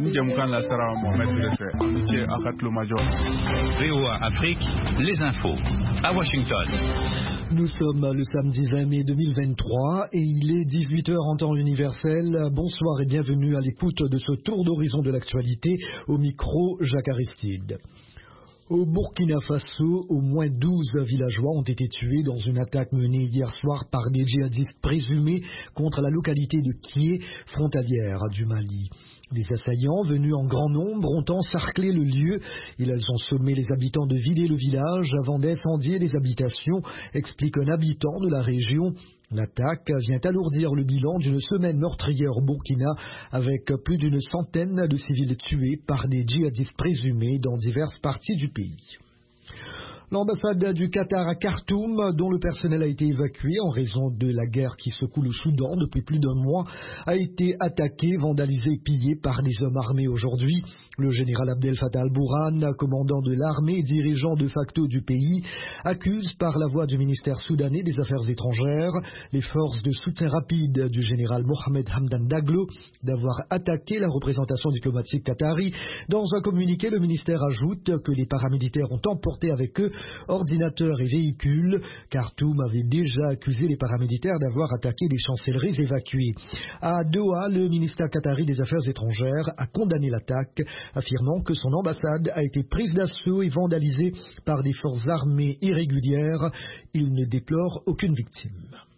VOA Afrique, les infos à Washington. Nous sommes le samedi 20 mai 2023 et il est 18h en temps universel. Bonsoir et bienvenue à l'écoute de ce tour d'horizon de l'actualité. Au micro, Jacques Aristide. Au Burkina Faso, au moins 12 villageois ont été tués dans une attaque menée hier soir par des djihadistes présumés contre la localité de Kié, frontalière du Mali. Les assaillants, venus en grand nombre, ont encerclé le lieu. Ils ont sommé les habitants de vider le village avant d'incendier les habitations, explique un habitant de la région. L'attaque vient alourdir le bilan d'une semaine meurtrière au Burkina, avec plus d'une centaine de civils tués par des djihadistes présumés dans diverses parties du pays. L'ambassade du Qatar à Khartoum, dont le personnel a été évacué en raison de la guerre qui secoue le Soudan depuis plus d'un mois, a été attaquée, vandalisée et pillée par des hommes armés aujourd'hui. Le général Abdel Fattah al-Burhan, commandant de l'armée et dirigeant de facto du pays, accuse par la voix du ministère soudanais des Affaires étrangères les forces de soutien rapide du général Mohamed Hamdan Daglo d'avoir attaqué la représentation diplomatique qatari. Dans un communiqué, le ministère ajoute que les paramilitaires ont emporté avec eux ordinateurs et véhicules. Khartoum avait déjà accusé les paramilitaires d'avoir attaqué des chancelleries évacuées. À Doha, le ministère qatari des Affaires étrangères a condamné l'attaque, affirmant que son ambassade a été prise d'assaut et vandalisée par des forces armées irrégulières. Il ne déplore aucune victime.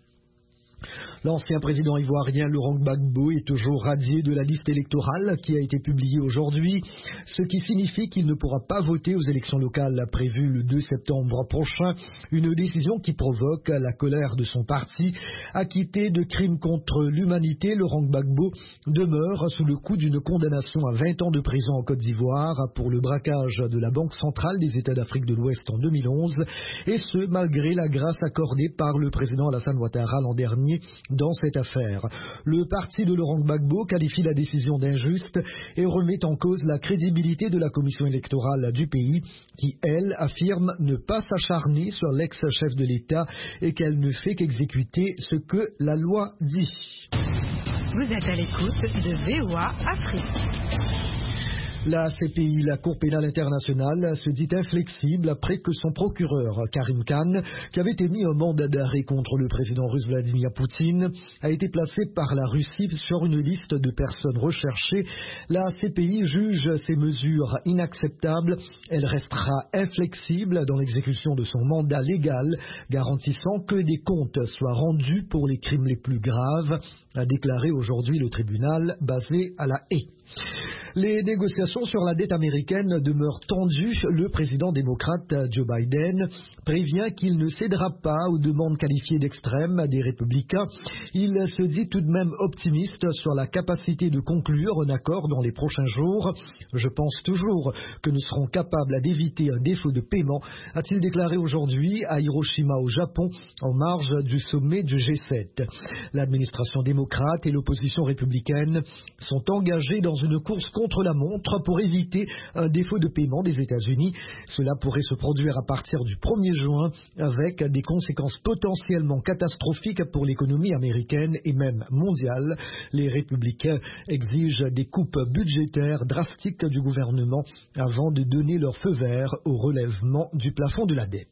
L'ancien président ivoirien Laurent Gbagbo est toujours radié de la liste électorale qui a été publiée aujourd'hui, ce qui signifie qu'il ne pourra pas voter aux élections locales prévues le 2 septembre prochain, une décision qui provoque la colère de son parti. Acquitté de crimes contre l'humanité, Laurent Gbagbo demeure sous le coup d'une condamnation à 20 ans de prison en Côte d'Ivoire pour le braquage de la Banque centrale des États d'Afrique de l'Ouest en 2011, et ce malgré la grâce accordée par le président Alassane Ouattara l'an dernier dans cette affaire. Le parti de Laurent Gbagbo qualifie la décision d'injuste et remet en cause la crédibilité de la commission électorale du pays qui, elle, affirme ne pas s'acharner sur l'ex-chef de l'État et qu'elle ne fait qu'exécuter ce que la loi dit. Vous êtes à l'écoute de VOA Afrique. La CPI, la Cour pénale internationale, se dit inflexible après que son procureur, Karim Khan, qui avait émis un mandat d'arrêt contre le président russe Vladimir Poutine, a été placé par la Russie sur une liste de personnes recherchées. La CPI juge ces mesures inacceptables. Elle restera inflexible dans l'exécution de son mandat légal, garantissant que des comptes soient rendus pour les crimes les plus graves, a déclaré aujourd'hui le tribunal basé à La Haye. Les négociations sur la dette américaine demeurent tendues. Le président démocrate Joe Biden prévient qu'il ne cédera pas aux demandes qualifiées d'extrêmes des républicains. Il se dit tout de même optimiste sur la capacité de conclure un accord dans les prochains jours. Je pense toujours que nous serons capables d'éviter un défaut de paiement, a-t-il déclaré aujourd'hui à Hiroshima au Japon en marge du sommet du G7. L'administration démocrate et l'opposition républicaine sont engagées dans une course contre la montre pour éviter un défaut de paiement des États-Unis. Cela pourrait se produire à partir du 1er juin avec des conséquences potentiellement catastrophiques pour l'économie américaine et même mondiale. Les républicains exigent des coupes budgétaires drastiques du gouvernement avant de donner leur feu vert au relèvement du plafond de la dette.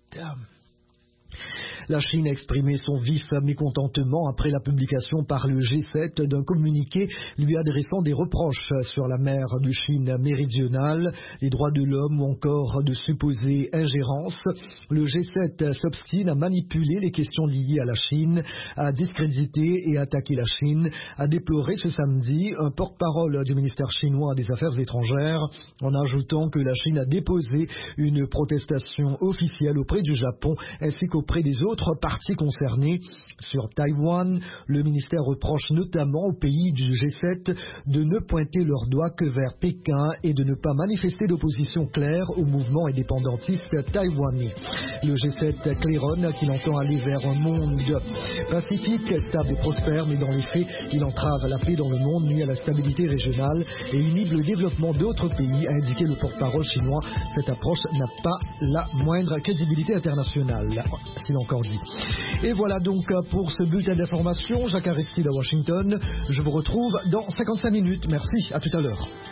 La Chine a exprimé son vif mécontentement après la publication par le G7 d'un communiqué lui adressant des reproches sur la mer de Chine méridionale, les droits de l'homme ou encore de supposées ingérences. Le G7 s'obstine à manipuler les questions liées à la Chine, à discréditer et attaquer la Chine, a déploré ce samedi un porte-parole du ministère chinois des Affaires étrangères en ajoutant que la Chine a déposé une protestation officielle auprès du Japon ainsi qu'auprès des autres parties concernées. Sur Taïwan, le ministère reproche notamment aux pays du G7 de ne pointer leur doigt que vers Pékin et de ne pas manifester d'opposition claire au mouvement indépendantiste taïwanais. Le G7 claironne qu'il entend aller vers un monde pacifique, stable et prospère, mais dans les faits, il entrave la paix dans le monde, nuit à la stabilité régionale et inhibe le développement d'autres pays, a indiqué le porte-parole chinois. Cette approche n'a pas la moindre crédibilité internationale, s'il encore dit. Et voilà donc pour ce bulletin d'information. Jacques Aristide à Washington. Je vous retrouve dans 55 minutes. Merci, à tout à l'heure.